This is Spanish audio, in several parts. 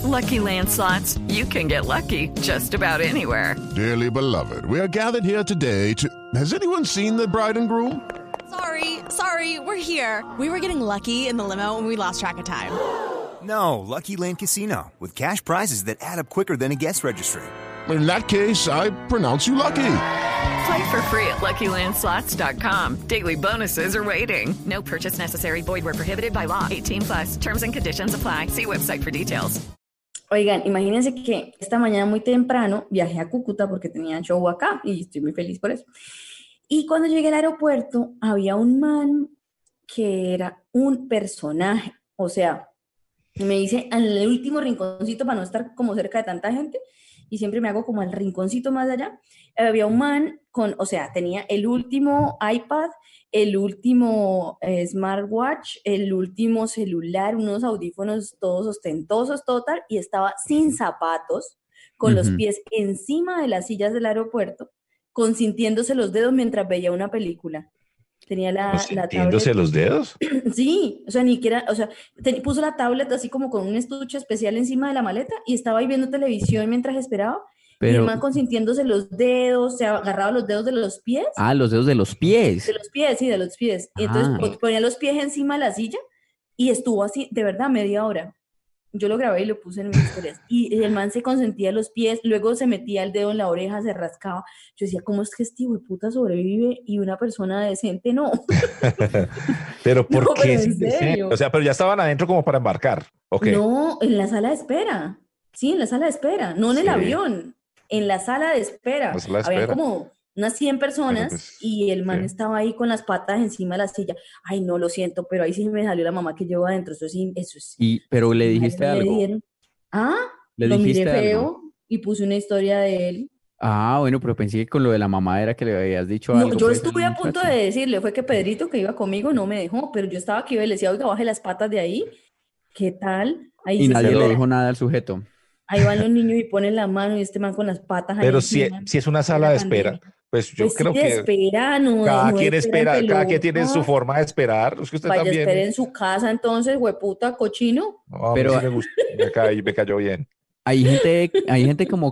Lucky Land Slots, you can get lucky just about anywhere. Dearly beloved, we are gathered here today to... Has anyone seen the bride and groom? Sorry, we're here. We were getting lucky in the limo and we lost track of time. No, Lucky Land Casino, with cash prizes that add up quicker than a guest registry. In that case, I pronounce you lucky. Play for free at LuckyLandSlots.com. Daily bonuses are waiting. No purchase necessary. Void where prohibited by law. 18+. Terms and conditions apply. See website for details. Oigan, imagínense que esta mañana muy temprano viajé a Cúcuta porque tenía show acá y estoy muy feliz por eso. Y cuando llegué al aeropuerto había un man que era un personaje. O sea, me dice en el último rinconcito para no estar como cerca de tanta gente y siempre me hago como al rinconcito más allá. Había un man con, o sea, tenía el último iPad, el último smartwatch, el último celular, unos audífonos todos ostentosos, total, y estaba sin zapatos, con los pies encima de las sillas del aeropuerto, consintiéndose los dedos mientras veía una película. Tenía la ¿Sintiéndose tablet. los dedos? Sí, o sea, ni siquiera, o sea, puso la tablet así como con un estuche especial encima de la maleta y estaba ahí viendo televisión mientras esperaba. Y el man consintiéndose los dedos, se agarraba los dedos de los pies. Ah, los dedos de los pies. De los pies, sí, de los pies. Y entonces ponía los pies encima de la silla y estuvo así, de verdad, media hora. Yo lo grabé y lo puse en mis historias. Y el man se consentía los pies, luego se metía el dedo en la oreja, se rascaba. Yo decía, ¿cómo es que este hijo de puta sobrevive y una persona decente no? ¿Pero por No, qué? pero en serio. O sea, pero ya estaban adentro como para embarcar, ¿o qué? No, en la sala de espera. Sí, en la sala de espera, no en el avión, en la sala de espera. La sala de Había espera. como unas 100 personas pues, y el man sí. estaba ahí con las patas encima de la silla. Ay, no, lo siento, pero ahí sí me salió la mamá que llevo adentro. Eso sí, eso sí. Pero le dijiste Le algo. dieron. Ah, ¿Le lo miré dijiste feo algo? y puse una historia de él. Ah, bueno, pero pensé que con lo de la mamá era que le habías dicho No, algo. yo pues, estuve al a punto muchacho. de decirle, fue que Pedrito que iba conmigo no me dejó, pero yo estaba aquí y le decía, oiga, baje las patas de ahí. ¿Qué tal? Ahí Y se nadie siente le dijo nada al sujeto. Ahí van los niños y ponen la mano y este man con las patas ahí Pero si encima. es una sala de espera, pues yo Pues creo sí, que espera, no, cada no quien espera, que cada lo- quien tiene su no, forma de esperar. Es que usted vaya, también. espere en su casa entonces, hueputa, cochino. No, a mí Pero- sí me gustó, me cayó bien. Hay gente como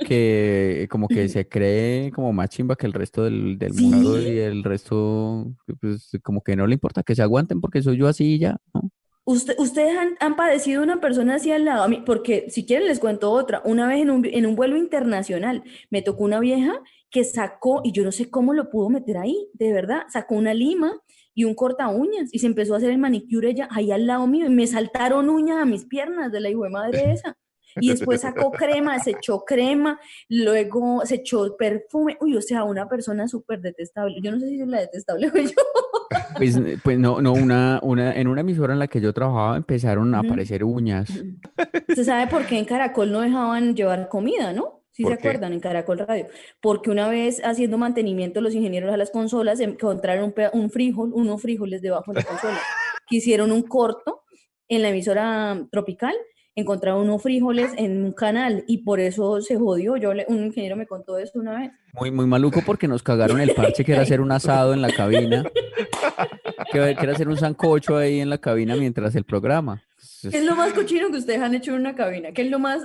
que se cree como más chimba que el resto del Sí. mundo y el resto, pues, como que no le importa que se aguanten porque soy yo así y ya, ¿no? Ustedes han padecido una persona así al lado, a mí, porque si quieren les cuento otra. Una vez en un vuelo internacional me tocó una vieja que sacó, y yo no sé cómo lo pudo meter ahí, de verdad, sacó una lima y un corta uñas y se empezó a hacer el manicure ella ahí al lado mío y me saltaron uñas a mis piernas de la hijo de madre esa. Y después sacó crema, se echó crema, luego se echó perfume. Uy, o sea, una persona súper detestable. Yo no sé si es la detestable o yo. Pues no, en una emisora en la que yo trabajaba empezaron a Ujú. aparecer uñas. ¿Se sabe por qué en Caracol no dejaban llevar comida, no? ¿Sí se ¿Por qué? acuerdan? En Caracol Radio. Porque una vez haciendo mantenimiento los ingenieros a las consolas encontraron un frijol, unos frijoles debajo de la consola. Que hicieron un corto en la emisora Tropical, encontraron unos frijoles en un canal y por eso se jodió. Un ingeniero me contó eso una vez. Muy maluco porque nos cagaron el parche que era hacer un asado en la cabina, que era hacer un sancocho ahí en la cabina mientras el programa. ¿Qué es lo más cochino que ustedes han hecho en una cabina? ¿Qué es lo más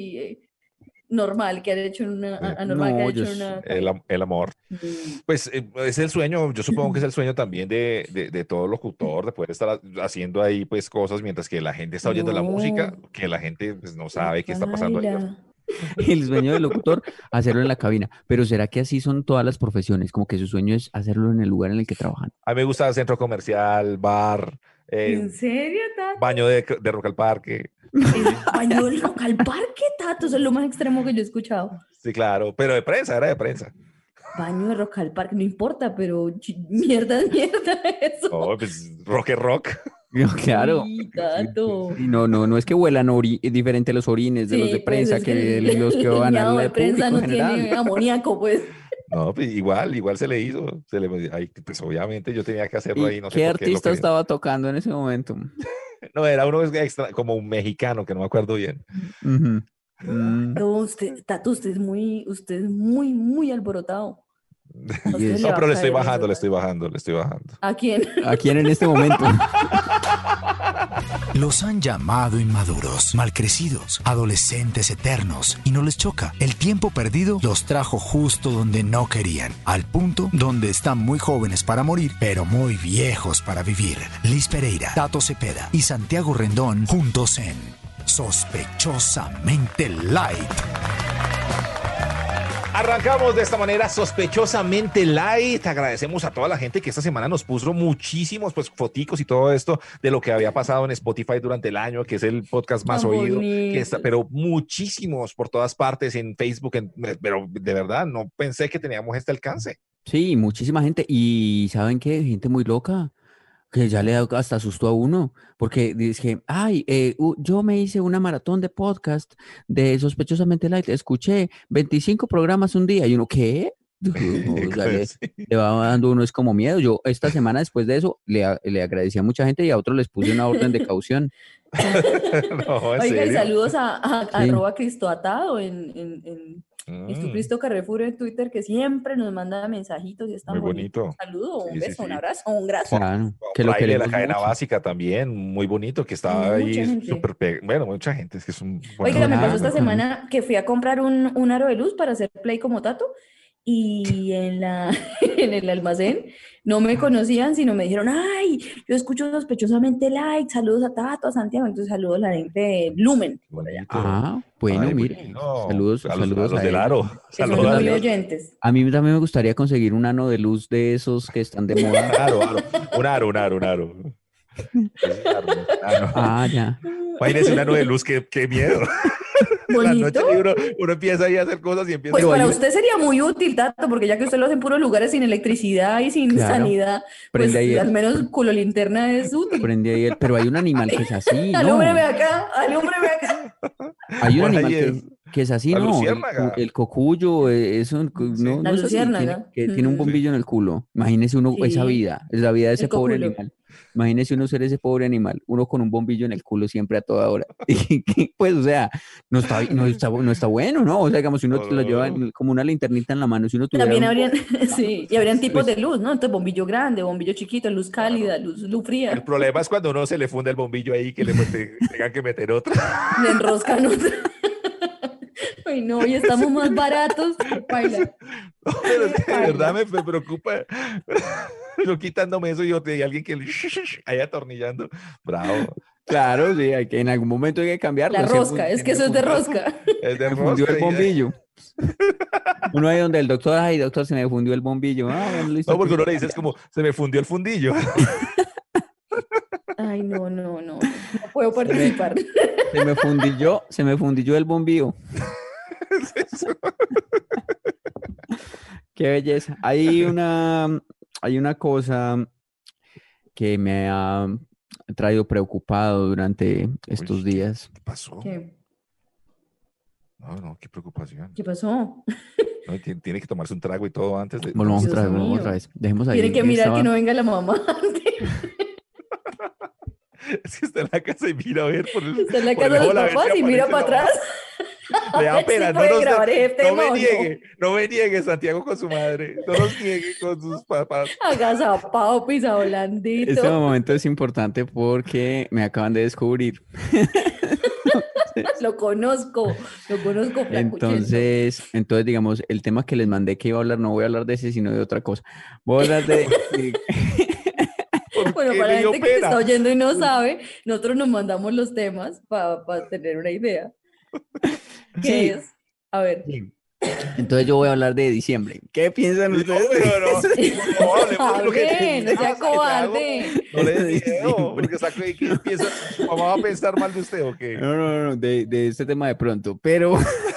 normal que han hecho en una anormal que No, han hecho yo en una El, cabina? el amor. Pues es el sueño, yo supongo que es el sueño también de todo locutor, de poder estar haciendo ahí pues cosas mientras que la gente está oyendo la música, No, que la gente pues, no sabe qué está pasando ahí. baila. El sueño del locutor, hacerlo en la cabina. Pero ¿será que así son todas las profesiones? Como que su sueño es hacerlo en el lugar en el que trabajan. A mí me gusta centro comercial, bar, ¿En serio, Tato? baño de Rock al Parque. Baño del Rock al Parque, Tato, eso es lo más extremo que yo he escuchado. Sí, claro, pero de prensa, era de prensa. Baño de Rock al Parque, no importa, pero mierda es mierda eso. Oh, pues rock es rock. No, claro. Sí, Tato. Y no es que huelan diferente los orines de los de Sí, pues prensa es que el los que van miado de al prensa público no en general. tiene amoníaco, pues. No, pues igual se le hizo. Pues obviamente yo tenía que hacerlo ahí, ¿Y no sé qué por qué lo artista quería. estaba tocando en ese momento? No, era uno extra, como un mexicano, que no me acuerdo bien. Ujú. No, Tato, usted es muy, muy alborotado. ustedes No, va pero a le estoy caer bajando, eso. le estoy bajando, le estoy bajando. ¿A quién? ¿A quién en este momento? Los han llamado inmaduros, malcrecidos, adolescentes eternos, y no les choca. El tiempo perdido los trajo justo donde no querían, al punto donde están muy jóvenes para morir, pero muy viejos para vivir. Liz Pereira, Tato Cepeda y Santiago Rendón juntos en Sospechosamente Light. Arrancamos de esta manera sospechosamente light. Agradecemos a toda la gente que esta semana nos puso muchísimos foticos y todo esto de lo que había pasado en Spotify durante el año, que es el podcast más Tan oído, bonitos. pero muchísimos por todas partes en Facebook, pero de verdad no pensé que teníamos este alcance. Sí, muchísima gente. Y ¿saben qué? Gente muy loca, que ya le da hasta susto a uno, porque dije, ay, yo me hice una maratón de podcast de Sospechosamente Light, escuché 25 programas un día, y uno, ¿qué? O sea, le va dando uno, es como miedo. Yo esta semana después de eso le agradecí a mucha gente y a otros les puse una orden de caución. No, ¿en Oiga, y serio? saludos a Sí. @cristoatado en Jesucristo Carrefour en Twitter, que siempre nos manda mensajitos y es tan Muy bonito. bonito. Un saludo, un Sí, sí, beso, un sí. abrazo, un graso. Claro, que lo Fraile de la queremos cadena mucho. básica también, muy bonito, que estaba Mucha ahí gente. súper bueno, mucha gente, es que es un Oiga, me pasó Claro, esta claro. semana que fui a comprar un aro de luz para hacer play como Tato y en el almacén no me conocían, sino me dijeron, ay, yo escucho Sospechosamente Light, saludos a Tato, a Santiago, entonces saludos a la gente de Lumen, por allá, Ah, bueno, Ay, mire, bueno. saludos a los a del ellos. aro. que son Saludos a muy los- oyentes. A mí también me gustaría conseguir un ano de luz de esos que están de moda. Un aro. Es un aro. Ah, ya. Imagínese un aro de luz, qué miedo. En la noche Bonito. uno empieza ahí a hacer cosas y empieza Pues Pero para hay- usted sería muy útil, Tato, porque ya que usted lo hace en puros lugares sin electricidad y sin Claro. sanidad, pues Prende ahí al el- menos culo linterna es útil. Prende ahí pero hay un animal que es así, ¿no? Alúmbreme acá, alúmbreme acá. Hay un Por ahí animal es. que es así, La ¿no? luciérnaga. El cocuyo, eso, Sí. no, La no es así, luciérnaga. que tiene un bombillo en el culo. Imagínese uno, esa Sí. vida, es la vida de ese El pobre coculo. animal. Imagínese uno ser ese pobre animal, uno con un bombillo en el culo siempre a toda hora. Y pues, o sea, no está bueno, ¿no? O sea, digamos, si uno lo lleva como una linternita en la mano, si uno tuviera También un- habrían, sí, y habrían tipos Pues- de luz, ¿no? Entonces, bombillo grande, bombillo chiquito, luz cálida, luz El fría, problema es cuando uno se le funde el bombillo ahí que tengan que meter otro. le enroscan otra. Ay, no, y estamos más baratos. Baila. No, pero es que de verdad me preocupa. Yo quitándome eso y alguien que ahí atornillando. Bravo. Claro, sí, en algún momento hay que cambiarlo. La se rosca, fun- es que eso es de rosca. Es de Se fundió rosca el y- bombillo. Uno ahí donde el doctor, ay, doctor, se me fundió el bombillo. Ah, bueno, listo. No, porque uno le dice, es como, se me fundió el fundillo. Ay, no puedo participar. Se me fundilló el bombillo. Qué belleza. Hay una cosa que me ha traído preocupado durante estos Uy, días. ¿Qué pasó? ¿Qué? No, qué preocupación. ¿Qué pasó? No, tiene que tomarse un trago y todo antes de... Volvamos Dios otra vez, mío. volvamos otra vez. Dejemos ahí. Tiene que mirar estaba- que no venga la mamá. Es que está en la casa y mira a ver por el... Está en la por casa el de los ojo, a ver si papás y mira aparece para la atrás. mamá. Le da A ver si pena, puede grabar este tema o no. no me niegue, Santiago con su madre. No nos niegue con sus papás. Agazapado, pisado blandito. Este momento es importante porque me acaban de descubrir. Lo conozco, flacuchento. Entonces, digamos, el tema que les mandé que iba a hablar, no voy a hablar de ese, sino de otra cosa. Voy a hablar de Bueno, ¿Qué para le la dio gente que pena? está oyendo y no sabe, nosotros nos mandamos los temas para tener una idea. ¿Qué Sí. es? A ver. Entonces yo voy a hablar de diciembre. ¿Qué piensan No, ustedes? pero no, hablemos de lo que Hable, no sea Santiago, cobarde. No le dé Sí, miedo, hombre. porque saco de que piensa, ¿su mamá va a pensar mal de usted o qué? No, de este tema de pronto, pero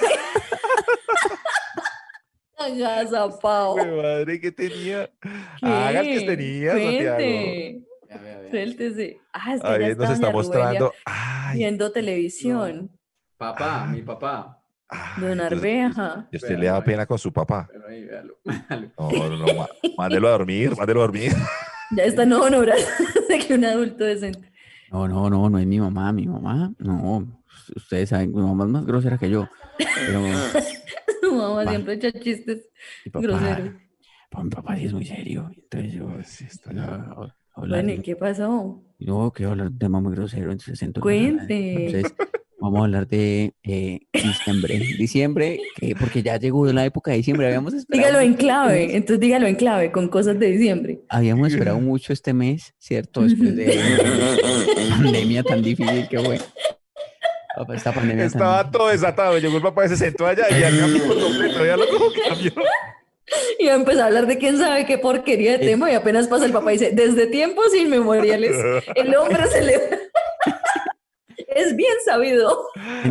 Agazapado. Güey, madre, ¿qué tenía? ¿Qué? Haga el que tenía, Santiago. Cuente. Suéltese. Ah, es que ya Ahí nos está está doña mostrando. Rubelia Ay, viendo televisión. papá, mi papá. ay, Don entonces, Arveja. ¿y usted le da pena con su papá? Pero ahí, véalo. No, mándelo a dormir. Ya está, no, no, de que un adulto decente. No es mi mamá, no, ustedes saben, mi mamá es más grosera que yo, pero Su mamá Va. siempre echa chistes mi papá, groseros. mi papá sí es muy serio. Entonces yo, Sí, está no, bien. hablar, Bueno, ¿y qué pasó? no, quiero hablar de un tema muy grosero, entonces Cuente. entonces vamos a hablar de diciembre. Diciembre, porque ya llegó la época de diciembre, Dígalo en clave, entonces dígalo en clave, con cosas de diciembre. habíamos esperado mucho este mes, ¿cierto? Después de pandemia tan difícil que fue. Esta pandemia tan Estaba todo desatado. Llegó el papá y se sentó allá y ya cambió completo. Ya lo cambió. Y va a empezar a hablar de quién sabe qué porquería de tema y apenas pasa el papá y dice, desde tiempos inmemoriales, el hombre se le... Es bien sabido.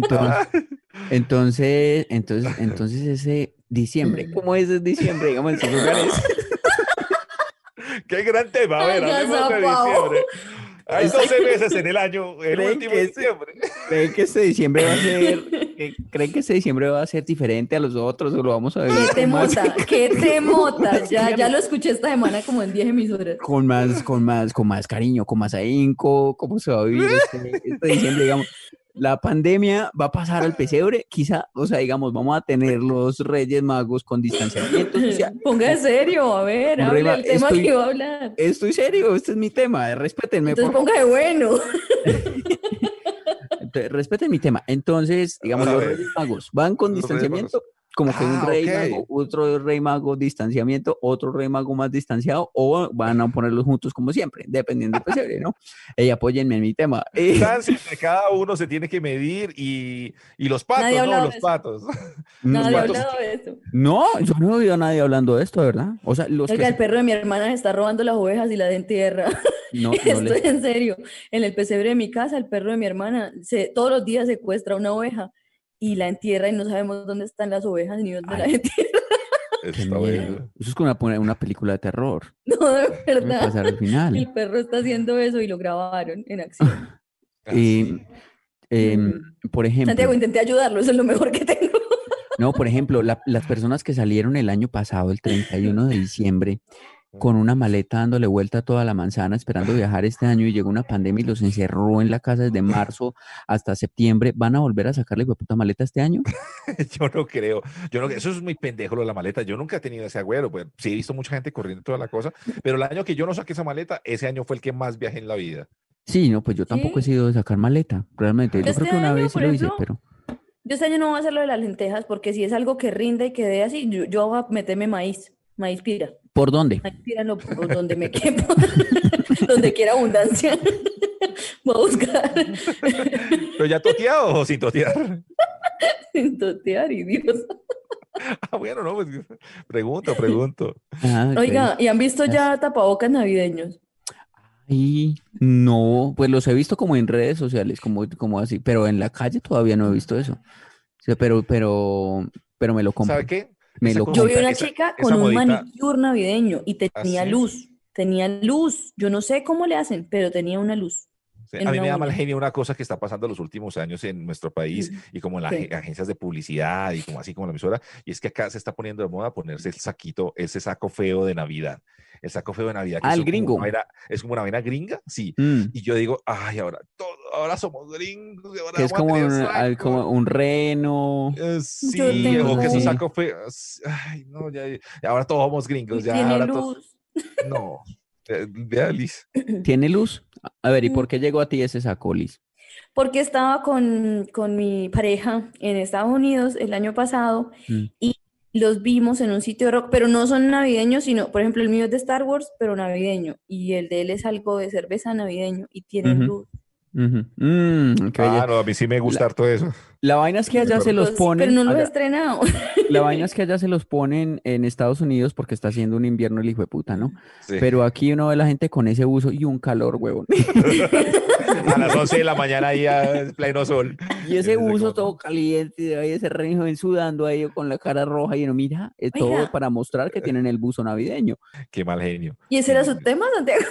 Entonces ese diciembre, ¿cómo es diciembre? Digamos en sus lugares. Qué gran tema. A ver, hablemos de diciembre. Hay 12 meses en el año, el ¿Creen último que de diciembre. ¿Creen que este diciembre va a ser, creen que este diciembre va a ser diferente a los otros o lo vamos a vivir ¿Qué te mota? ¿Qué te mota? Ya lo escuché esta semana como en 10 emisoras. con más cariño, con más ahínco? ¿Cómo se va a vivir este diciembre? Digamos, la pandemia va a pasar al pesebre, quizá, o sea, digamos, vamos a tener los Reyes Magos con distanciamiento social. Ponga en serio, a ver, Un rey hable ma- del tema estoy- que va a hablar. Estoy serio, este es mi tema, respétenme, Entonces por ponga de bueno. respeten mi tema. Entonces, digamos, A los ver. Reyes Magos van con Los Reyes distanciamiento, como que un rey ok. mago, otro rey mago distanciamiento, otro rey mago más distanciado, o van a ponerlos juntos como siempre, dependiendo del pesebre, ¿no? Apóyenme en mi tema. Distancia entre cada uno se tiene que medir y los patos, Nadie ha ¿no? hablado Los de eso. patos. Nadie ha patos. hablado de eso. No, yo no he oído a nadie hablando de esto, ¿verdad? O sea, los Oiga, que el perro de mi hermana se está robando las ovejas y las entierra. no Estoy en serio. En el pesebre de mi casa, el perro de mi hermana todos los días secuestra una oveja y la entierra y no sabemos dónde están las ovejas ni dónde las entierra. qué Está miedo. bueno. Eso es como una película de terror. No, de ¿Qué va a verdad. pasar al final? El perro está haciendo eso y lo grabaron en acción. Y, por ejemplo, Santiago, intenté ayudarlo, eso es lo mejor que tengo. no, por ejemplo, las personas que salieron el año pasado, el 31 de diciembre, con una maleta dándole vuelta a toda la manzana, esperando viajar este año y llegó una pandemia y los encerró en la casa desde marzo hasta septiembre, ¿van a volver a sacarle puta maleta este año? Yo no creo. Eso es muy pendejo lo de la maleta. Yo nunca he tenido ese agüero. Pues sí he visto mucha gente corriendo toda la cosa, pero el año que yo no saqué esa maleta, ese año fue el que más viajé en la vida. Sí, no, pues yo tampoco he sido de sacar maleta, realmente. Yo Este creo que una año, vez sí por lo hice, ejemplo, pero Yo este año no voy a hacer lo de las lentejas porque si es algo que rinde y que dé así, yo voy a meterme maíz pira. ¿por dónde? Maíz pira por donde me quepa, donde quiera abundancia. Voy a buscar ¿Pero ya toteado o sin totear? sin totear, idiota. Ah, bueno, no, pues pregunto. Ah, ok. Oiga, ¿y han visto ya tapabocas navideños? Y no, pues los he visto como en redes sociales, como así, pero en la calle todavía no he visto eso. O sea, pero me lo compro. ¿Sabe qué? Me Esa lo cosita, Yo vi una esa- chica esa con un modita- manicure navideño y tenía ¿Ah, sí? luz. Tenía luz. Yo no sé cómo le hacen, pero tenía una luz. Sí, en a mí una me da mal uña. genio una cosa que está pasando los últimos años en nuestro país y como en las ¿Qué? agencias de publicidad y como así como la emisora, y es que acá se está poniendo de moda ponerse el saquito, ese saco feo de Navidad. El saco feo de Navidad. Que Ah, el son como gringo. es como una vaina gringa, sí. Mm, Y yo digo, ay, ahora somos gringos, y ahora que es vamos a como tener como saco. un reno. Sí, Yo tengo o que su Sí. saco feo. Ay, no, ahora todos somos gringos, ya Tiene ahora luz. no. Vea, Liz. ¿Tiene luz? A ver, ¿y por qué llegó a ti ese saco, Liz? Porque estaba con mi pareja en Estados Unidos el año pasado Mm. y los vimos en un sitio de rock, pero no son navideños, sino, por ejemplo, el mío es de Star Wars, pero navideño, y el de él es algo de cerveza navideño y tienen Ujú. luz. Ujú. Qué belleza. No, a mí sí me gusta harto eso. La vaina es que allá se los Pero ponen. no los he allá- estrenado. La vaina es que allá se los ponen en Estados Unidos porque está haciendo un invierno el hijo de puta, ¿no? Sí. Pero aquí uno ve la gente con ese uso y un calor, huevón. A las 11 de la mañana ahí a pleno sol. Y ese Como- uso todo caliente, y ahí ese rey joven sudando ahí con la cara roja y uno mira, es todo Oiga. para mostrar que tienen el buzo navideño. Qué mal genio. ¿Y ese era su tema, Santiago?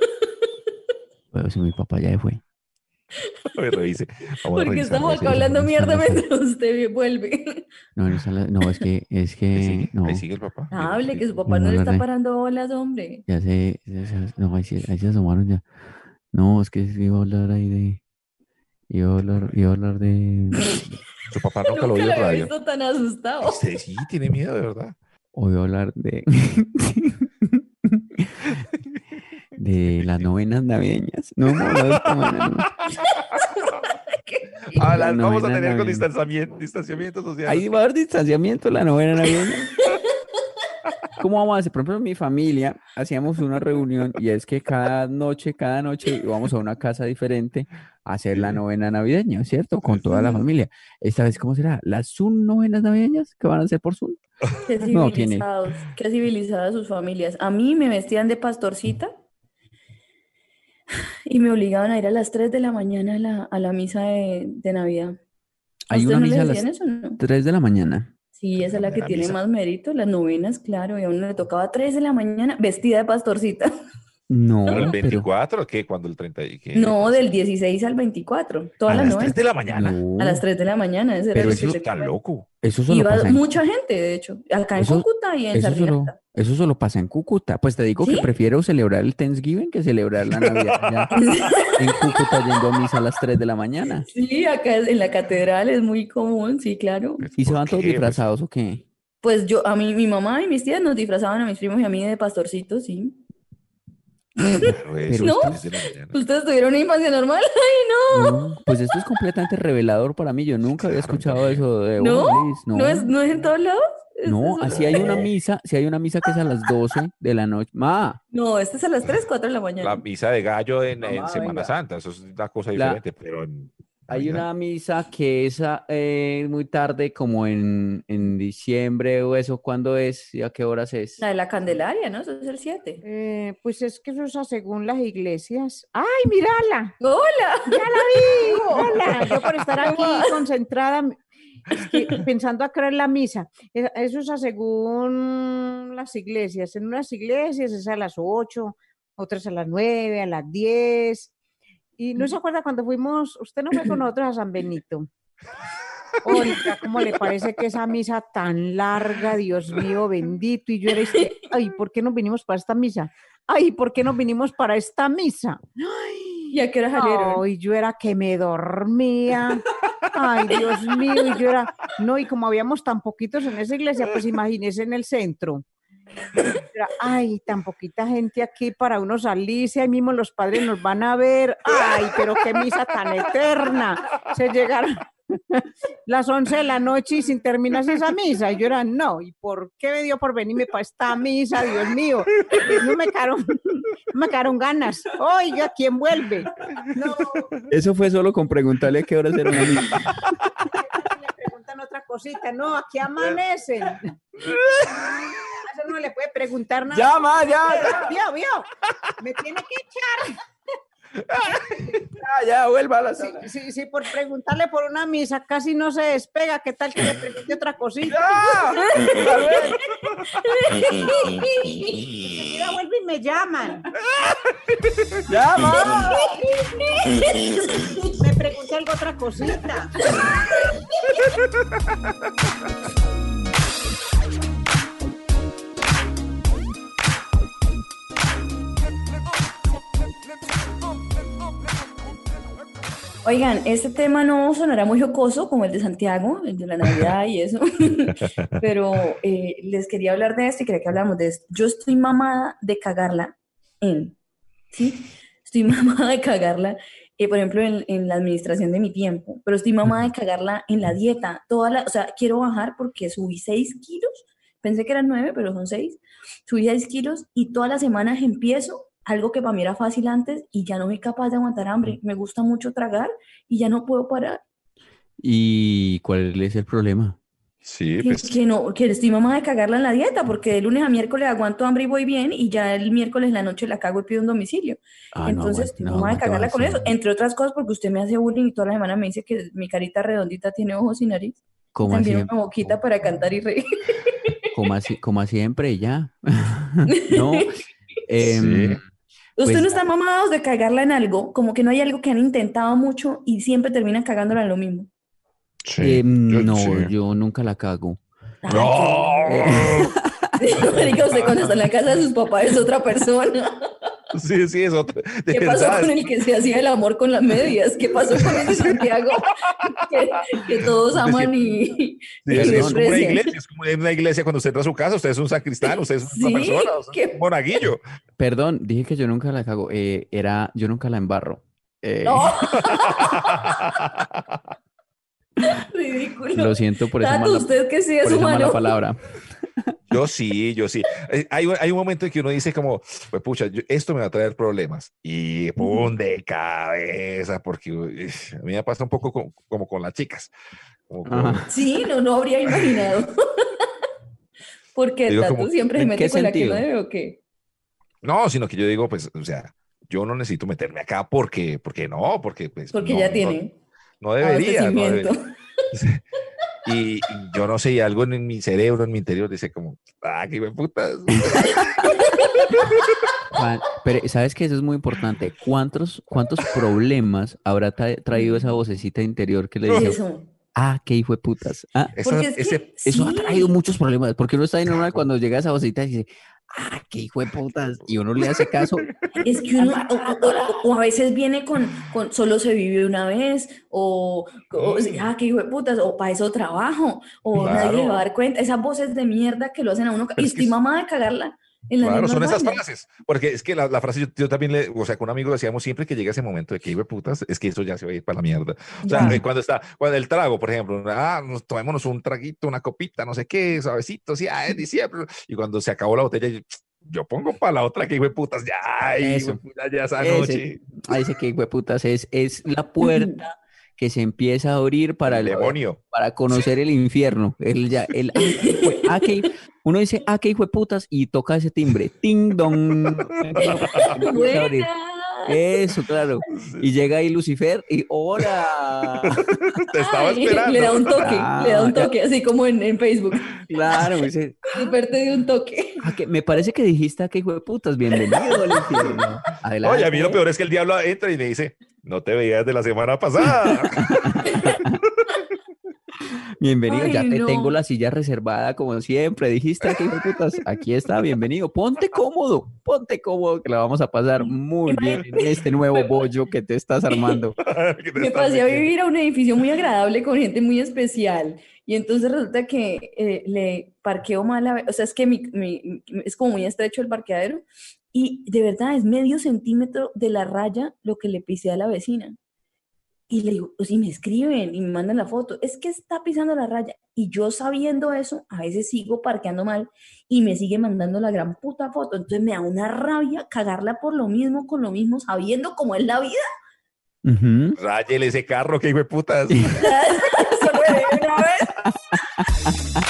Pero si mi papá ya fue. A ver, revise. Vamos a Porque revisar, estamos revise. acá hablando sí, mierda sí, sí. mientras usted vuelve. No, no, es que, Ahí sigue, no, ahí sigue el papá. Hable, que su papá no, no le la está verdad. parando bolas, hombre. no, ahí se asomaron ya. No, es que iba a hablar ahí iba a hablar de, Su papá nunca lo Nunca vio lo en había radio. visto tan asustado. Sí, tiene miedo, de verdad. Hoy voy a hablar de las novenas navideñas. No, no, no, no. Vamos a tener con navideña. distanciamiento social. Ahí va a haber distanciamiento la novena navideña. ¿Cómo vamos a hacer? Por ejemplo, en mi familia hacíamos una reunión y es que cada noche íbamos a una casa diferente a hacer la novena navideña, ¿cierto? Con toda la familia. Esta vez, ¿cómo será? ¿Las Zoom novenas navideñas que van a hacer por Zoom? Qué No, tiene. civilizados, qué civilizadas sus familias. A mí me vestían de pastorcita y me obligaban a ir a las 3 de la mañana a la misa de Navidad. ¿A Hay usted una no le misa a decían las eso, no? 3 de la mañana. Sí, esa es la que La tiene misa. más mérito, las novenas, claro, y a uno le tocaba 3 de la mañana vestida de pastorcita. No, ¿Pero el pero 24 o qué? ¿Cuando el 30? ¿Qué? No, del 16 al 24, A todas las las 3 novenas. de la mañana. no. A las 3 de la mañana, ese era Pero el eso que se Está loco. Eso solo Iba pasa en mucha gente, de hecho, acá en Eso- Cúcuta y en Eso Sardinata. solo pasa en Cúcuta. Pues te digo que ¿Sí? prefiero celebrar el Thanksgiving que celebrar la Navidad ya en Cúcuta yendo a misa a las 3 de la mañana. Sí, acá en la catedral es muy común, sí, claro. ¿Y se ¿Por van todos qué? disfrazados o qué? Pues mi mamá y mis tías nos disfrazaban a mis primos y a mí de pastorcitos, sí. Pero eso ¿No? es 3 de la mañana. ¿Ustedes tuvieron una infancia normal? ¡Ay, No, pues esto es completamente revelador para mí. Yo nunca había Claro, escuchado también. eso de ¿No? Liz, no! ¿No es en todos lados? No, así hay una misa, sí hay una misa que es a las 12 de la noche. No, este es a las 3, 4 de la mañana. La misa de gallo en Mamá, Semana venga. Santa, eso es una cosa La- diferente, pero en Hay Navidad. una misa que es muy tarde, como en diciembre o eso. ¿Cuándo es y a qué horas es? La de la Candelaria, ¿no? Eso es el 7. Pues es que eso es según las iglesias. ¡Ay, mírala! ¡Hola! ¡Ya la vi! ¡Hola! Yo por estar aquí concentrada, es que pensando acá en la misa. Eso es según las iglesias. En unas iglesias es a las 8, otras a las 9, a las 10. Y no se acuerda cuando fuimos, usted no fue con nosotros a San Benito. Oiga, ¿cómo le parece que esa misa tan larga, Dios mío, bendito? Y yo era, ay, ¿por qué nos vinimos para esta misa? Ay, ¿por qué nos vinimos para esta misa? ¿Y a qué hora salieron? Ay, yo era que me dormía. Ay, Dios mío, y yo era, no, y como habíamos tan poquitos en esa iglesia, pues imagínese en el centro. Era, ay, tan poquita gente aquí para uno salirse, ahí mismo los padres nos van a ver. Ay, pero qué misa tan eterna. Se llegaron las 11 de la noche y sin terminarse esa misa. Y yo era, no, ¿y por qué me dio por venirme para esta misa, Dios mío? No me quedaron ganas. Oiga, ¿quién vuelve? No. Eso fue solo con preguntarle a qué horas era una misa. Le preguntan otra cosita, no, aquí amanecen. A eso no le puede preguntar nada. Ya, Vio, me tiene que echar. ya, vuelva a la sala. Sí, por preguntarle por una misa casi no se despega. ¿Qué tal que le pregunte otra cosita? Mira, vuelve y me llaman. Me pregunté algo otra cosita. Oigan, este tema no sonará muy jocoso como el de Santiago, el de la Navidad y eso, pero les quería hablar de esto y quería que habláramos de esto. Yo estoy mamada de cagarla ¿sí? Estoy mamada de cagarla, por ejemplo, en la administración de mi tiempo, pero estoy mamada de cagarla en la dieta. O sea, quiero bajar porque subí 6 kilos, pensé que eran 9, pero son 6. Subí 6 kilos y todas las semanas empiezo algo que para mí era fácil antes y ya no soy capaz de aguantar hambre. Me gusta mucho tragar y ya no puedo parar. ¿Y cuál es el problema? Sí, Que, pues, que estoy mamá de cagarla en la dieta, porque de lunes a miércoles aguanto hambre y voy bien, y ya el miércoles en la noche la cago y pido un domicilio. Entonces, estoy mamá de cagarla con eso, entre otras cosas porque usted me hace bullying y toda la semana me dice que mi carita redondita tiene ojos y nariz. ¿Cómo También así? una boquita para cantar y reír. Como siempre, ya. No. sí. ¿Usted Pues- no está mamados de cagarla en algo? Como que no hay algo que han intentado mucho y siempre terminan cagándola en lo mismo. Sí, no, sí. yo nunca la cago. Marica, usted cuando está en la casa de sus papás es otra persona. Sí, sí, es otro. De ¿Qué pasó verdad. con el que se hacía el amor con las medias? ¿Qué pasó con ese Santiago que todos aman y Sí, y es como una desprecian? iglesia, es como una iglesia cuando usted entra a su casa, usted es un sacristán, usted es una Sí, persona, usted es qué- un monaguillo. Perdón, dije que yo nunca la cago. Yo nunca la embarro. No, ridículo. Lo siento por esa Tato, mala, usted que sí es por esa mala humano. palabra. Yo sí, yo sí. Hay un momento en que uno dice como, pues pucha, esto me va a traer problemas. Y pum, de cabeza, porque a mí me pasa un poco como con las chicas. Como Ajá. Sí, no habría imaginado. Porque digo Tato como, siempre se ¿en mete qué con la que sentido? no debe o qué. no, sino que yo digo, pues, o sea, yo no necesito meterme acá porque no, porque pues Porque no, ya no, tiene no debería, no abastecimiento. debería. Y yo no sé, y algo en mi cerebro, en mi interior, dice como, qué hijo de putas. Juan, pero sabes que eso es muy importante. ¿Cuántos problemas habrá traído esa vocecita interior que le dice, Eso. qué hijo de putas? Porque es que Eso ha sí. traído muchos problemas, porque uno está ahí normal cuando llega esa vocecita y dice, qué hijo de putas, y uno le hace caso. Es que uno, o a veces viene con solo se vive una vez, qué hijo de putas, o para eso trabajo, o nadie se va a Claro, dar cuenta. Esas voces de mierda que lo hacen a uno, pero y es que estoy mamada de cagarla en las claro, mismas son esas vainas. frases, porque es que la frase yo también o sea, con un amigo decíamos siempre que llega ese momento de que hijo de putas, es que eso ya se va a ir para la mierda. O sea, Ya. cuando el trago, por ejemplo, tomémonos un traguito, una copita, no sé qué, suavecito, sí, es diciembre, y cuando se acabó la botella, yo pongo para la otra que hijo de putas, ya, ay, hijo de Eso, putas, ya esa ese, noche, que hijo de putas es la puerta que se empieza a abrir el demonio. para conocer el infierno. Uno dice, qué hijo de putas, y toca ese timbre. Ting dong. Empieza a abrir. Buena. Eso, claro. Y llega ahí Lucifer y ¡hola! Te estaba Ay, esperando. le da un toque, así como en Facebook. Claro, me dice, Lucifer te dio un toque. que me parece que dijiste que hijo de putas, bienvenido al infierno. Oye, a mí lo Adelante. peor es que el diablo entra y me dice, no te veías de la semana pasada. Bienvenido, Ay, ya te no. tengo la silla reservada como siempre. Dijiste que hijo de putas, aquí está, bienvenido. Ponte cómodo, que la vamos a pasar muy bien en este nuevo bollo que te estás armando. Que te Me estás pasé a metiendo. vivir a un edificio muy agradable con gente muy especial y entonces resulta que le parqueo mal, o sea, es que es como muy estrecho el parqueadero y de verdad es medio centímetro de la raya lo que le pisé a la vecina. Y le digo, pues, y me escriben y me mandan la foto, es que está pisando la raya. Y yo sabiendo eso, a veces sigo parqueando mal y me sigue mandando la gran puta foto. Entonces me da una rabia cagarla por lo mismo, con lo mismo, sabiendo cómo es la vida. Ujú. Ráyele ese carro, que hijo de putas. Solo de una vez.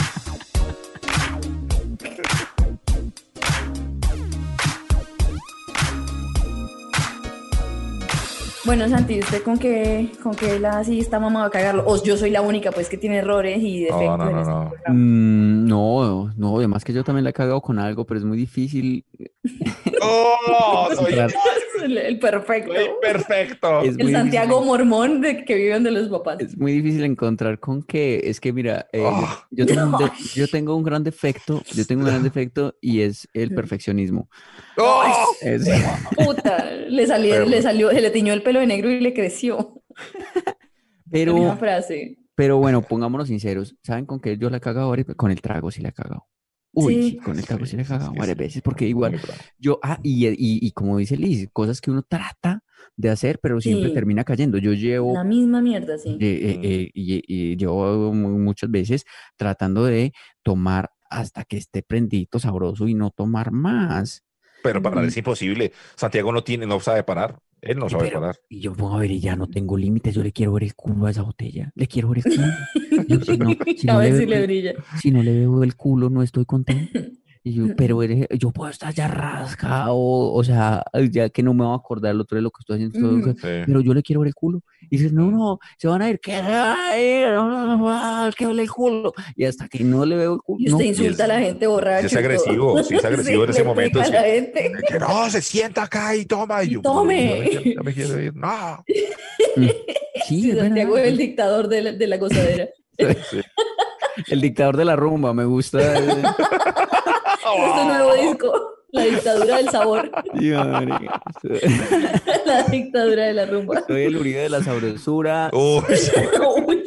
Bueno, Santi, ¿usted con qué la así está mamado a cagarlo? O yo soy la única, pues, que tiene errores y defectos en este programa. No, además que yo también la he cagado con algo, pero es muy difícil ¡Oh! encontrar. El perfecto. Soy perfecto. Es muy El Santiago difícil. mormón de que viven de los papás. Es muy difícil encontrar con qué. Es que mira, Oh. yo tengo un gran defecto, y es el perfeccionismo. ¡Oh! Es- Puta, se le tiñó el pelo de negro y le creció. Una pero, frase. pero bueno, pongámonos sinceros. ¿Saben con qué yo la he cagado ahora? Con el trago sí la he cagado. Uy, Sí. sí, con el trago sí la he Sí, cagado sí, varias sí. veces, porque igual Muy bravo. yo, y como dice Liz, cosas que uno trata de hacer, pero siempre Sí. termina cayendo. Yo llevo La misma mierda, sí. y llevo muchas veces tratando de tomar hasta que esté prendito, sabroso y no tomar más. Pero parar es imposible. Santiago no sabe parar. Él no sabe parar. Y yo pongo a ver y ya no tengo límites, yo le quiero ver el culo a esa botella, le quiero ver el culo. Yo, si A no ver le si veo le brilla. si no le veo el culo, no estoy contento. Y yo, pero yo puedo estar ya rascado, o sea, ya que no me voy a acordar el otro de lo que estoy haciendo, Ujú. Sí. pero yo le quiero ver el culo. Y dices, no, se van a ir, que se van a ir, que ole el culo. Y hasta que no le veo el culo, Y no. usted insulta a la gente borracha. Sí es agresivo, sí es agresivo en ese le momento. pega a Sí. la gente. Que no, se sienta acá y toma. Y yo, tome. Ya me quiero ir. No. Sí, Sí, es Santiago verdad. es el dictador de la gozadera. Sí. El dictador de la rumba, me gusta. Nuestro nuevo disco, La dictadura del sabor. Sí, marica. La dictadura de la rumba. Soy el Uribe de la sabrosura. Uy, Uy.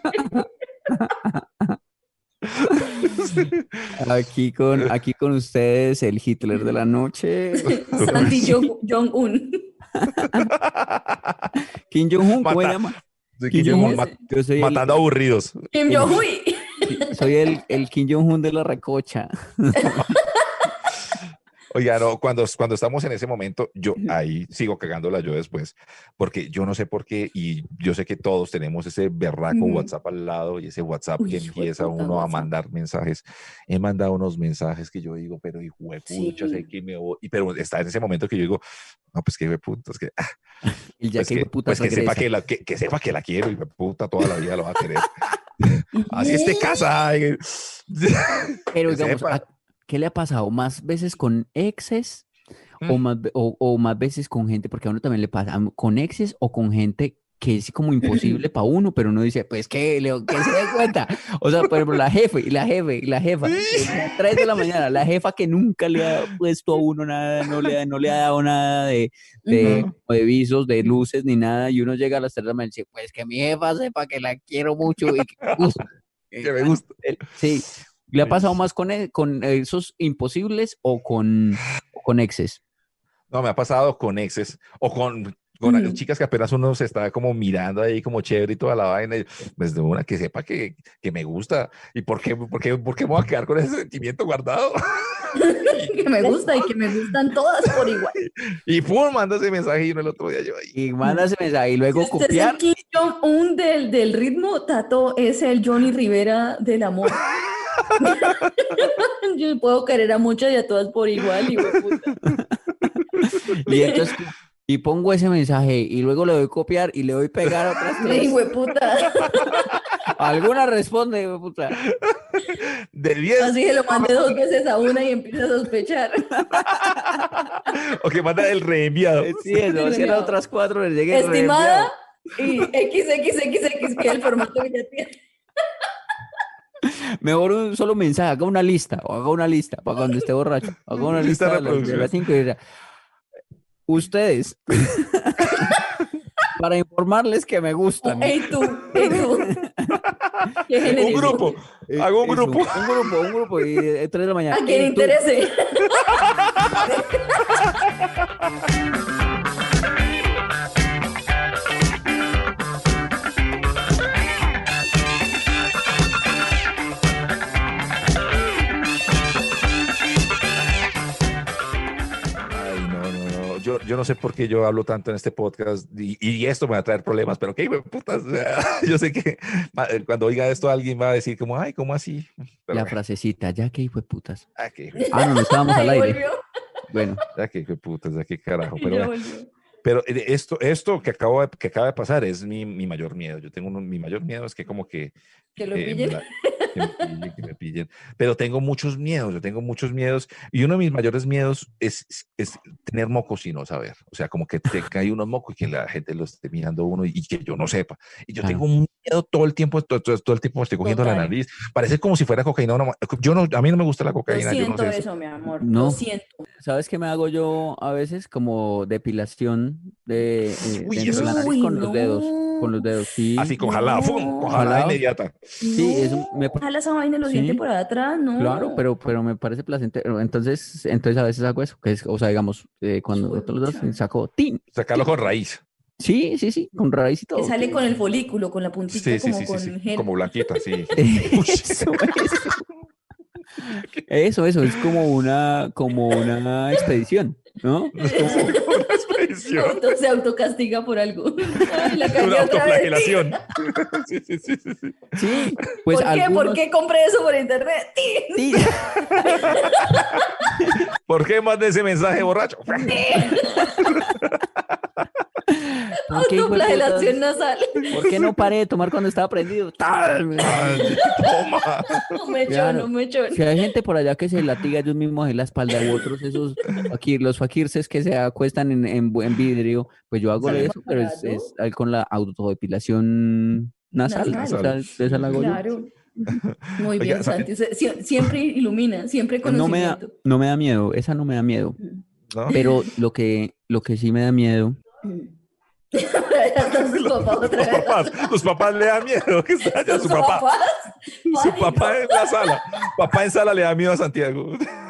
Aquí con ustedes, el Hitler de la noche. Santi Jong-un. Kim Jong-un, ¿cómo se Mata- llama? sí, Kim que Jong-un. mat- Yo soy matando aburridos. Kim Jong-un. soy el Kim Jong-un de la recocha. Oiga, no, cuando estamos en ese momento, yo ahí sigo cagándola yo después, porque yo no sé por qué, y yo sé que todos tenemos ese berraco Ujú. WhatsApp al lado y ese WhatsApp Uy, que hijo de empieza puta, uno a WhatsApp. mandar mensajes. He mandado unos mensajes que yo digo, pero hijo de pucha, Sí. sé que me voy, pero está en ese momento que yo digo, no, pues que hijo de puta, es que, El ya pues que puta pues que sepa regresa. que sepa que la quiero, y puta, toda la vida lo va a querer. Así esté casa. Pero que digamos, sepa. ¿qué le ha pasado? ¿Más veces con exes o Mm. más veces con gente? Porque a uno también le pasa, con exes o con gente que es como imposible para uno, pero uno dice, pues que se dé cuenta. O sea, por ejemplo, la jefa, 3 de la mañana, la jefa que nunca le ha puesto a uno nada, no le ha dado nada de visos, de luces, ni nada, y uno llega a las 3 de la mañana y dice, pues que mi jefa sepa que la quiero mucho y que me gusta. Que me gusta. Sí. ¿Le ha pasado más con esos imposibles o con exes? No, me ha pasado con exes o con chicas que apenas uno se está como mirando ahí como chévere y toda la vaina. Y, pues de una que sepa que me gusta. ¿Y por qué me voy a quedar con ese sentimiento guardado? Que me gusta y que me gustan todas por igual. Y pum, manda ese mensaje y uno el otro día yo ahí. Y manda ese mensaje y luego Este es copiar. el Kim Jong-un del ritmo, Tato es el Johnny Rivera del amor. Yo puedo querer a muchas y a todas por igual, hijo de puta. Y entonces y pongo ese mensaje y luego le doy copiar y le doy pegar a otras tres. Hijo de puta. Alguna responde, hijo de puta. De 10. Así que lo mandé 2 veces a una y empieza a sospechar. O que manda el reenviado. Sí, eso, si a otras 4 les llegue el Estimada y XXXX, que es el formato que ya tiene. Mejor un solo mensaje, haga una lista para cuando esté borracho. Haga una Lista lista de de las 5 y diga, ustedes, para informarles que me gustan. Ey tú. ¿Qué género Un es? grupo. Hago un grupo. Un grupo y 3 de la mañana. A quien Ey, tú, interese. Ay, no. Yo no sé por qué yo hablo tanto en este podcast y esto me va a traer problemas, pero qué putas. O sea, yo sé que cuando oiga esto alguien va a decir como, ay, ¿cómo así? Pero, la frasecita, ya que hijo de putas. no estábamos al Ahí aire. volvió. Bueno, ya que putas, ya que carajo. Pero, Ya bueno. volvió. Pero esto que acaba de pasar es mi mayor miedo. Yo tengo mi mayor miedo es que como que Que lo me pillen. que me pillen. Pero tengo muchos miedos, yo tengo muchos miedos. Y uno de mis mayores miedos es tener mocos y no saber. O sea, como que te cae unos mocos y que la gente lo esté mirando a uno y que yo no sepa. Y yo tengo un miedo todo el tiempo, todo el tiempo me estoy cogiendo la Total. nariz. Parece como si fuera cocaína. A mí no me gusta la Lo cocaína. Yo no siento sé eso, mi amor. No. Lo siento. ¿sabes qué me hago yo a veces? Como depilación de Uy, dentro de la eso nariz Uy, con los dedos. no. Con los dedos, sí. Así con jalada, ¡fum! Con jalada Jalados. inmediata. Sí, eso me Ojalá esa vaina lo Sí. siente por allá atrás, ¿no? Claro, pero me parece placentero. Entonces a veces hago eso, que es, o sea, digamos, cuando Hijo de todos los dos pucha. saco ¡tin! Sacarlo con raíz. Sí, con raíz y todo. Que sale con el folículo, con la puntita Sí, como con gel. como blanquita, sí. Eso, es como una expedición, ¿no? Es como, Una expedición. Entonces se autocastiga por algo. Ay, la cagué Una otra vez. autoflagelación. Sí. sí, pues ¿Por qué? algunos- ¿Por qué compré eso por internet? Sí. ¿Por qué mandé ese mensaje borracho? ¿Por qué, hijo de Autoflagelación putas? nasal. ¿Por qué no paré de tomar cuando estaba prendido? ¡Tal! Toma. No me echó, Claro. no me echó. Si hay gente por allá que se latiga ellos mismos en la espalda u otros esos los fakirses que se acuestan en vidrio, pues yo hago Sale eso, pero más barato. con la autodepilación Nasal, Nasal. esa la hago yo. Claro. Muy Oiga, bien, Santi. Usted siempre ilumina, siempre No me da, conocimiento. no me da miedo, esa no me da miedo. ¿no? Pero lo que sí me da miedo, Ya están sus papás otra vez. Los papás le da miedo que está allá su ¿Sus papá. papás? Su Ay, papá en la sala. Papá en sala le da miedo a Santiago.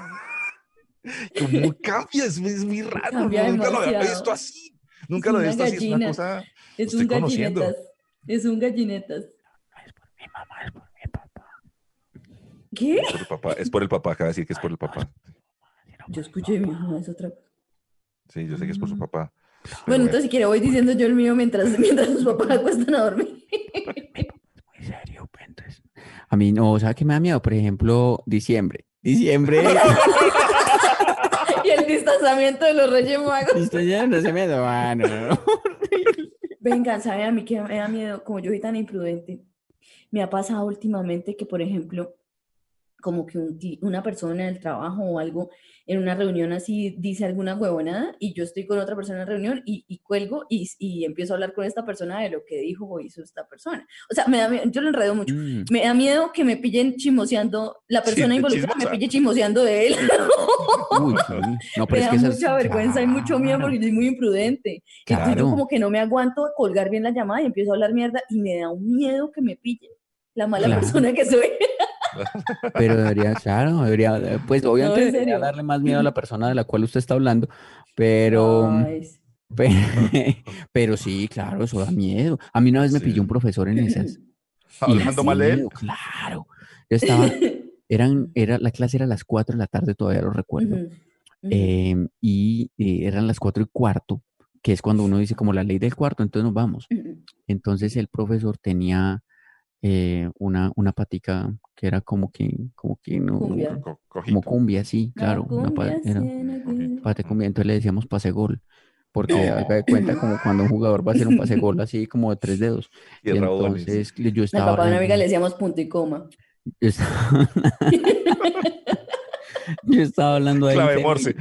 ¿Cómo cambia? Es muy raro. Cambia Nunca lo había demasiado. visto así. Nunca Es lo he una visto así. Es una gallina. cosa. Es estoy un conociendo. gallinetas. Es un gallinetas. mi mamá es por mi papá. ¿Qué? Es por el papá. Es por el papá. Acaba de decir que es por el papá. Yo escuché mi mamá, es otra cosa. Sí, yo sé que es por su papá. Pero Bueno, entonces si quiere voy diciendo yo el mío mientras sus papás acuestan a dormir. Muy serio, entonces. A mí no, ¿sabe qué me da miedo? Por ejemplo, diciembre. Diciembre. Y el distanciamiento de los Reyes Magos. Estoy ya no se me da. No. Vengan, ¿sabe a mí que me da miedo? Como yo soy tan imprudente, me ha pasado últimamente que, por ejemplo, como que una persona del trabajo o algo en una reunión así dice alguna huevonada y yo estoy con otra persona en la reunión y cuelgo y empiezo a hablar con esta persona de lo que dijo o hizo esta persona. O sea, me da miedo, yo lo enredo mucho. Me da miedo que me pillen chismoseando, la persona involucrada me pille chismoseando de él. Uy, sí. No, pero Me es da que mucha vergüenza y mucho miedo porque yo soy muy imprudente. Entonces yo Claro. como que no me aguanto a colgar bien la llamada y empiezo a hablar mierda y me da un miedo que me pillen la mala Claro. persona que soy. Pero debería, claro, debería, pues obviamente No, en debería serio. darle más miedo a la persona de la cual usted está hablando, pero, Ay, pero sí, claro, eso da miedo. A mí una vez me pilló un profesor en esas. Y Hablando mal de él. miedo, claro. Yo estaba, la clase era a las 4 de la tarde, todavía lo recuerdo. Ujú, ujú. Y eran las 4:15, que es cuando uno dice como la ley del cuarto, entonces nos vamos. Ujú. Entonces el profesor tenía una patica que era como que no, Cumbia. como cumbia, sí, claro, una era pate cumbia, entonces le decíamos pase gol, porque haga de cuenta como cuando un jugador va a hacer un pase gol así como de 3 dedos. Y Y rabones. entonces yo Al estaba papá de una amiga hablando- le decíamos punto y coma. yo estaba, yo estaba hablando ahí Clave feliz. Morse.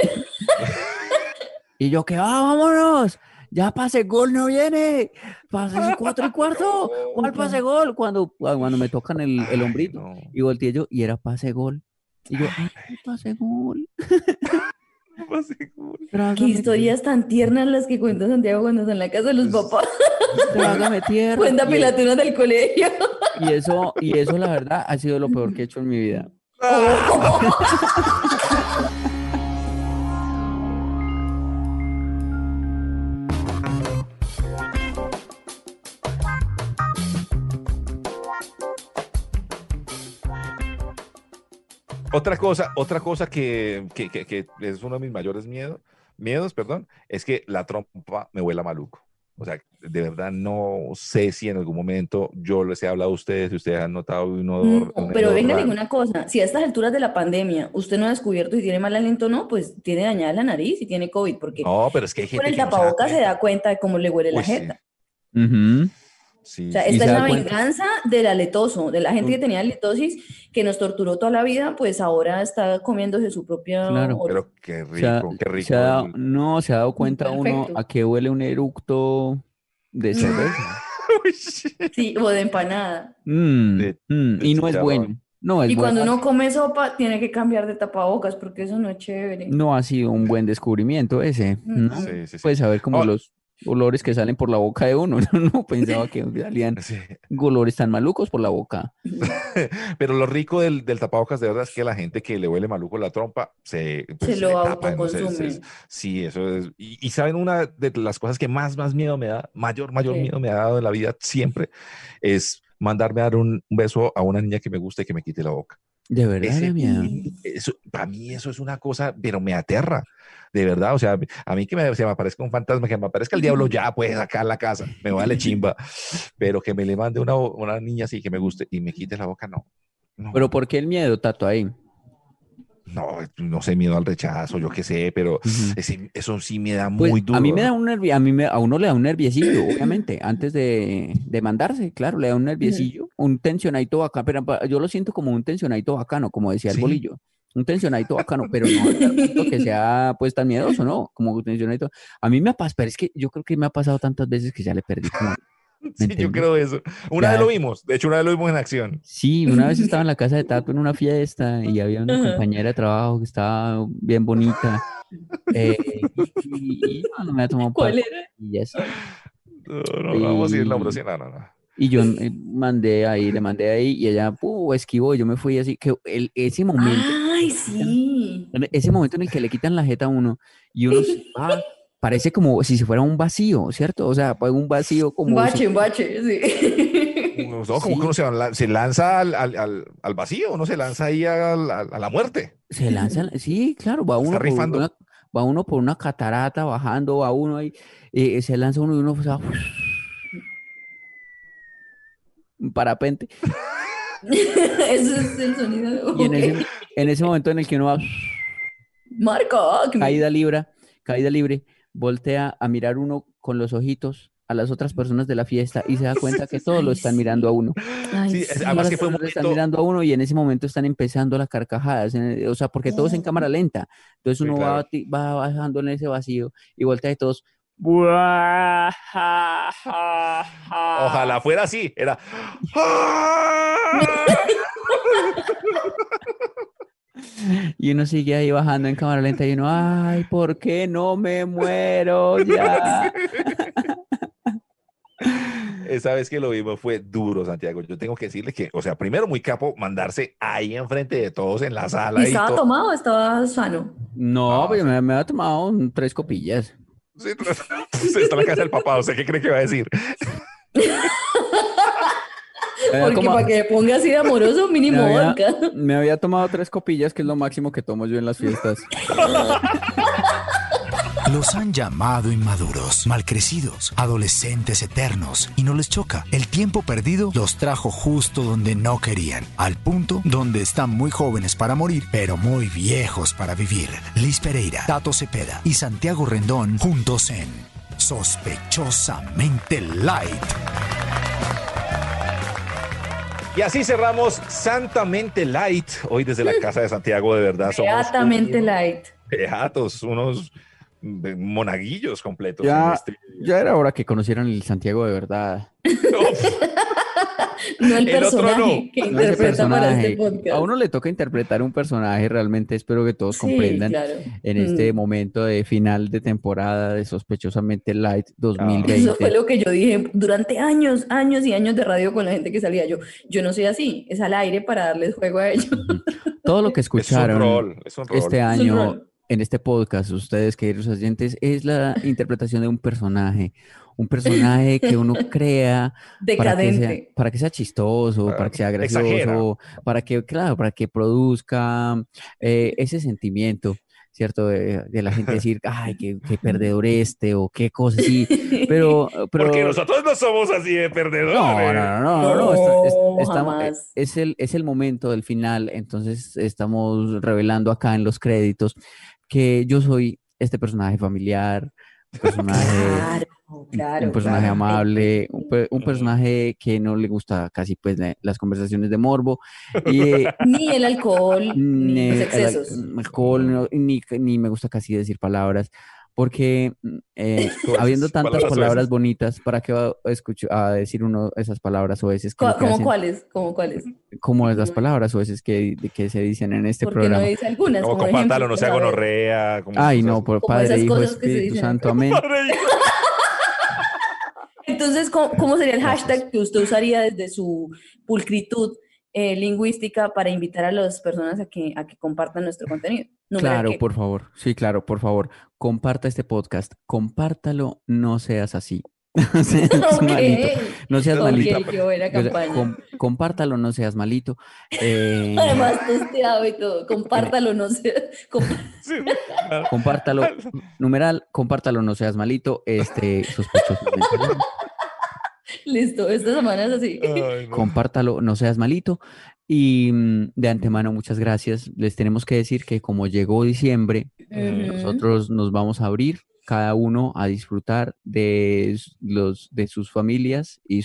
Y yo que vámonos, ya pase gol no viene, pase 4:15, ¿cuál pase gol? Cuando me tocan el hombrito no. y volteé yo y era pase gol. Y yo, ay, pase gol. Pase gol. Qué Trágame, historias tan tiernas las que cuenta Santiago cuando está en la casa de los papás. trágame tierra. Cuenta pilatunas del colegio. Y eso la verdad ha sido lo peor que he hecho en mi vida. Otra cosa que es uno de mis mayores miedos, perdón, es que la trompa me huela maluco. O sea, de verdad no sé si en algún momento yo les he hablado a ustedes, si ustedes han notado un odor. No, un pero hedor venga, raro. ninguna cosa. Si a estas alturas de la pandemia usted no ha descubierto si tiene mal aliento o no, pues tiene dañada la nariz y tiene COVID, porque No, pero es que hay con gente el que no se da tapabocas se cuenta. da cuenta de cómo le huele la Uy, sí. jeta. Ujú. Sí, O sea, Y esta se es da la cuenta. venganza del aletoso, de la gente que tenía halitosis, que nos torturó toda la vida, pues ahora está comiéndose su propia Claro. pero qué Se ha, rico, qué rico. se ha dado, no, se ha dado cuenta uno Perfecto. a qué huele un eructo de cerveza. Uy, sí. Sí, o de empanada. De Y no es chicharrón. bueno. No es Y cuando bueno. uno come sopa, tiene que cambiar de tapabocas, porque eso no es chévere. No ha sido un buen descubrimiento ese, ¿no? Sí, sí, sí. Pues saber como Oh. los olores que salen por la boca de uno. Yo no pensaba que salían Sí. olores tan malucos por la boca. Pero lo rico del tapabocas de verdad es que la gente que le huele maluco la trompa se Se lo le tapa, ¿no? autoconsume. Sí, eso es. Y saben, una de las cosas que más miedo me da, mayor ¿Qué? miedo me ha dado en la vida siempre, es mandarme a dar un beso a una niña que me gusta y que me quite la boca. De verdad, Ese- de miedo. Para mí eso es una cosa, pero me aterra, de verdad. O sea, a mí que se me aparezca un fantasma, que me aparezca el diablo ya, pues acá en la casa, me vale chimba, pero que me le mande una niña así que me guste y me quite la boca, no. No, Pero ¿por qué el miedo, Tato, ahí? no sé, miedo al rechazo, yo qué sé, pero Ujú. eso sí me da Pues muy duro. a mí me da un a uno le da un nerviecillo, obviamente, antes de mandarse, claro, le da un nerviecillo, un tensionadito bacano, pero yo lo siento como un tensionadito bacano, como decía el Sí. bolillo, un tensionadito bacano, pero no al punto que sea pues tan miedoso, ¿no? Como un tensionadito. A mí me pasa, pero es que yo creo que me ha pasado tantas veces que ya le perdí como ¿Me Sí, yo entiendes? creo eso. Una Ya, vez lo vimos, de hecho, una vez lo vimos en acción. sí, una vez estaba en la casa de Tato en una fiesta y había una Ajá. compañera de trabajo que estaba bien bonita. Y bueno, me ha tomado un par ¿Cuál de era? copillas. No, no, no vamos a ir, no, pero sí, Y, no, no, no. y yo le mandé ahí y ella esquivó y yo me fui así, que ese momento, Ay, sí. ese momento en el que le quitan la jeta a uno y uno se va, parece como si se fuera un vacío, ¿cierto? O sea, pues un vacío como si, Un bache, sí. No, como que uno sí, se lanza al vacío, uno se lanza ahí a la muerte. se lanzan, sí, claro, Se está rifando. va uno por una catarata bajando, va uno ahí, se lanza uno y uno se va, un parapente. Ese es el sonido. Y Ok. en ese momento en el que uno va Marco Acme. caída libre, voltea a mirar uno con los ojitos a las otras personas de la fiesta y se da cuenta que todos lo Ay, están mirando a sí. uno. Ay, Sí, sí. además Todas que las fue un personas están momento. mirando a uno y en ese momento están empezando las carcajadas, o sea, porque todo es en cámara lenta. Entonces Sí, uno claro. va bajando en ese vacío y voltea y todos. "Buah, ja, ja, ja". Ojalá fuera así. Era. Y uno sigue ahí bajando en cámara lenta y uno, ay, ¿por qué no me muero ya? Esa vez que lo vimos fue duro, Santiago. Yo tengo que decirle que, o sea, primero muy capo mandarse ahí enfrente de todos en la ¿Y sala y estaba todo. tomado o estaba sano? No, No, pero me ha tomado 3 copillas. sí, está en la casa del papá. ¿Usted qué cree que va a decir? Me había Porque tomado, para que me ponga así de amoroso, me mínimo había, vodka. me había tomado 3 copillas, que es lo máximo que tomo yo en las fiestas. Los han llamado inmaduros, malcrecidos, adolescentes eternos, y no les choca. El tiempo perdido los trajo justo donde no querían, al punto donde están muy jóvenes para morir, pero muy viejos para vivir. Liz Pereira, Tato Cepeda y Santiago Rendón juntos en Sospechosamente Light. Y así cerramos Santamente Light. Hoy desde la casa de Santiago, de verdad, somos Beatamente light. beatos, unos monaguillos completos en Ya, este. ya era hora que conocieran el Santiago de verdad. No el El otro personaje que No ese interpreta para este personaje. A podcast. uno le toca interpretar un personaje, realmente espero que todos Sí, comprendan claro. en este Mm. momento de final de temporada de Sospechosamente Light Ah. Eso fue 2020. lo que yo dije durante años, años y años de radio con la gente que salía. Yo no soy así, es al aire para darles juego a ellos. Ujú. Todo lo que Es un escucharon rol, es un rol. este Es un año rol. en este podcast, ustedes queridos oyentes, es la interpretación de un personaje que uno crea Decadente. para que sea chistoso, para que sea Exagera. gracioso, para que, claro, para que produzca ese sentimiento, ¿cierto? De la gente decir, ay, qué perdedor este, o qué cosa así, Porque pero nosotros no somos así de no, perdedores. no, No, estamos, jamás. es el momento del final, entonces estamos revelando acá en los créditos que yo soy este personaje familiar, un personaje, Claro, un personaje claro. amable, un personaje que no le gusta casi pues las conversaciones de morbo y Ni el alcohol, ni los ni excesos. alcohol, ni me gusta casi decir palabras, porque habiendo Sueces, tantas palabras palabras sueces. bonitas, ¿para qué va a decir uno esas palabras oeces que lo que ¿Cómo hacen, cuáles? ¿Cómo cuáles? como las palabras oeces que se dicen en este ¿Por qué no programa? dice algunas? Como Como compártalo, ejemplo, no sea a ver, gonorrea. Como Ay, cosas no, así. por como Padre, esas Hijo, cosas que se Espíritu dicen. Santo, amén. Madre mía. Entonces, ¿cómo sería el Gracias. hashtag que usted usaría desde su pulcritud lingüística para invitar a las personas a que compartan nuestro contenido? Numeral Claro, qué. por favor. Sí, claro, por favor. Comparta este podcast. Compártalo, no seas así. No seas Ok, malito. No seas ok, malito. qué buena O sea, campaña. compártalo, no seas malito. Además, testeado y todo. Compártalo, no sé. Sí, claro. Compártalo, numeral, compártalo, no seas malito. Sospechosamente light. Listo, esta semana es así. Ay, no. Compártalo, no seas malito. Y de antemano, muchas gracias. Les tenemos que decir que como llegó diciembre, Ujú. nosotros nos vamos a abrir cada uno a disfrutar de sus familias y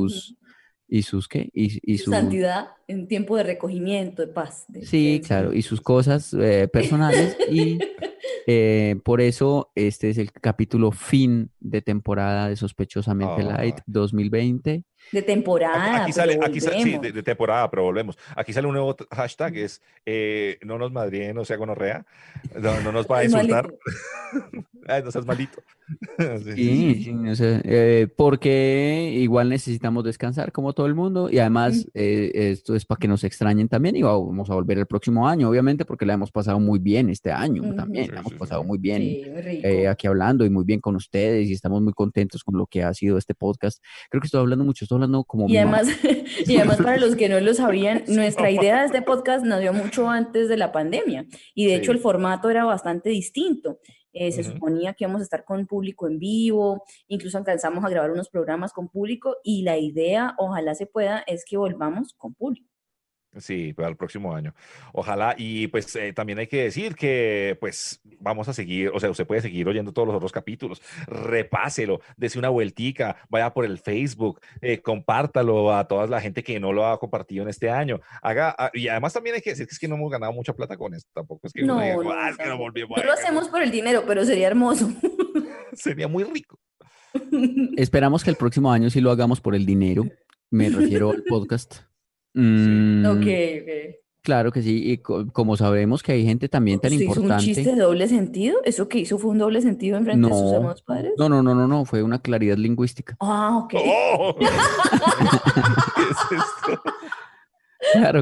sus ¿qué? Y Su santidad en tiempo de recogimiento, de paz. sí, claro, y sus cosas personales Por eso este es el capítulo fin de temporada de Sospechosamente Light 2020. De temporada. Aquí sale, sí, de temporada, pero volvemos. Aquí sale un nuevo hashtag, es no nos madrien, no sea gonorrea, no nos va a insultar. Ay, no seas malito. Sí, no sé, porque igual necesitamos descansar como todo el mundo y además esto es para que nos extrañen también y vamos a volver el próximo año, obviamente, porque la hemos pasado muy bien este año también, la hemos pasado muy bien aquí hablando y muy bien con ustedes y estamos muy contentos con lo que ha sido este podcast. Creo que estoy hablando como y además, y además para los que no lo sabían, nuestra idea de este podcast nació mucho antes de la pandemia y de hecho el formato era bastante distinto. Se suponía que íbamos a estar con público en vivo, incluso alcanzamos a grabar unos programas con público y la idea, ojalá se pueda, es que volvamos con público. Sí, para el próximo año. Ojalá. Y pues también hay que decir que pues vamos a seguir, o sea, usted puede seguir oyendo todos los otros capítulos. Repáselo, dese una vueltica, vaya por el Facebook, compártalo a toda la gente que no lo ha compartido en este año. Y además también hay que decir que es que no hemos ganado mucha plata con esto. Tampoco es que no, diga, no, es que no volvimos. No lo hacemos por el dinero, pero sería hermoso. Sería muy rico. Esperamos que el próximo año sí lo hagamos por el dinero. Me refiero al podcast. Ok. Claro que sí, y como sabemos que hay gente también tan importante. ¿Hizo un chiste de doble sentido? ¿Eso que hizo fue un doble sentido en frente de sus amados padres? No, fue una claridad lingüística. Ah, ok. Oh. ¿Qué es esto? Claro.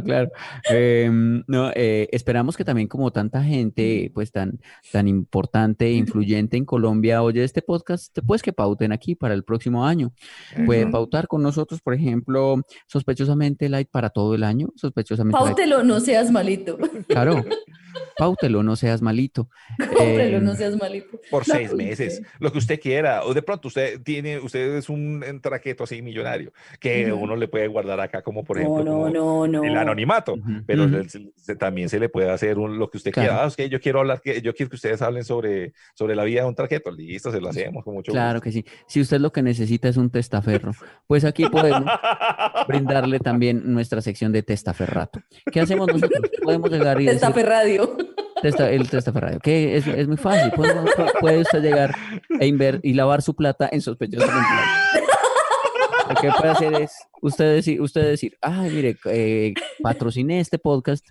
Esperamos que también como tanta gente pues tan importante e influyente en Colombia oye este podcast, pues que pauten aquí para el próximo año. Pueden pautar con nosotros, por ejemplo, Sospechosamente Light para todo el año. Páutelo, no seas malito. Claro. Páutelo, no seas malito. Cómprelo, no seas malito. Por 6 meses, lo que usted quiera. O de pronto usted es un traqueto así millonario que uno le puede guardar acá como por ejemplo el anonimato, pero también se le puede hacer lo que usted quiera. Es que yo quiero que ustedes hablen sobre la vida de un traqueto. Listo, se lo hacemos con mucho gusto. Claro que sí. Si usted lo que necesita es un testaferro, pues aquí podemos brindarle también nuestra sección de testaferrato. ¿Qué hacemos nosotros? Podemos llegar y Testaferradio. El testaferradio, que es muy fácil. Puede usted llegar y lavar su plata en Sospechosamente Light. Lo que puede hacer es usted decir, ay, mire, patrociné este podcast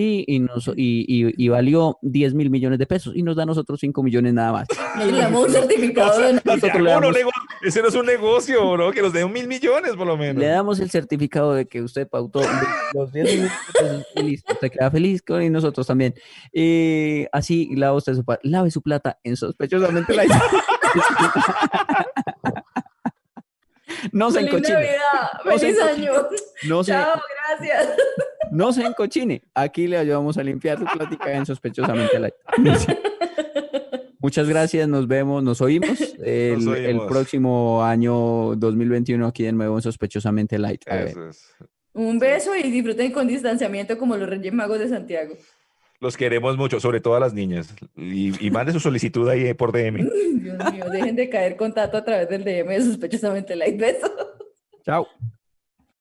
y valió 10.000 millones de pesos y nos da a nosotros 5 millones nada más. Le damos un certificado. Ese no es un negocio, ¿no? Que nos den 1.000 millones por lo menos. Le damos el certificado de que usted pautó los 10 millones de pesos y listo. Usted queda feliz y nosotros también. Así lave su plata en Sospechosamente Light. No se encochine. ¡Feliz año! Chao, gracias. No se encochine. Aquí le ayudamos a limpiar su plática en Sospechosamente Light. Muchas gracias, nos vemos, nos oímos el próximo año 2021 aquí de nuevo en Sospechosamente Light. Un beso y disfruten con distanciamiento como los Reyes Magos de Santiago. Los queremos mucho, sobre todo a las niñas. Y mande su solicitud ahí por DM. Dios mío, dejen de caer con Tato a través del DM de Sospechosamente Light. Besos. Chao.